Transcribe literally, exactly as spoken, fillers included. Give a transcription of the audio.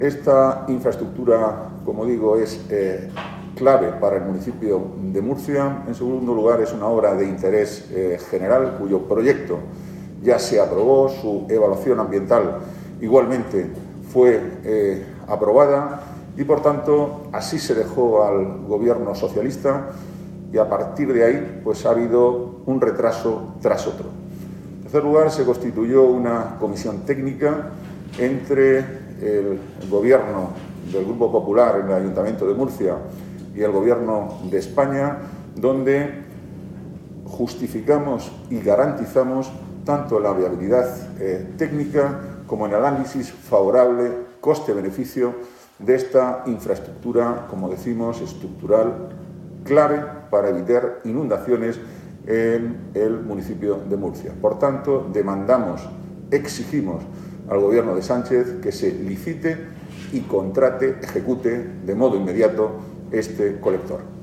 Esta infraestructura, como digo, es eh, clave para el municipio de Murcia. En segundo lugar, es una obra de interés eh, general cuyo proyecto ya se aprobó, su evaluación ambiental igualmente fue eh, aprobada y, por tanto, así se dejó al Gobierno socialista y a partir de ahí pues, ha habido un retraso tras otro. En tercer lugar, se constituyó una comisión técnica entre el Gobierno del Grupo Popular en el Ayuntamiento de Murcia y el Gobierno de España, donde justificamos y garantizamos tanto la viabilidad eh, técnica como el análisis favorable coste-beneficio de esta infraestructura, como decimos, estructural, clave para evitar inundaciones en el municipio de Murcia. Por tanto, demandamos, exigimos al Gobierno de Sánchez que se licite y contrate, ejecute de modo inmediato este colector.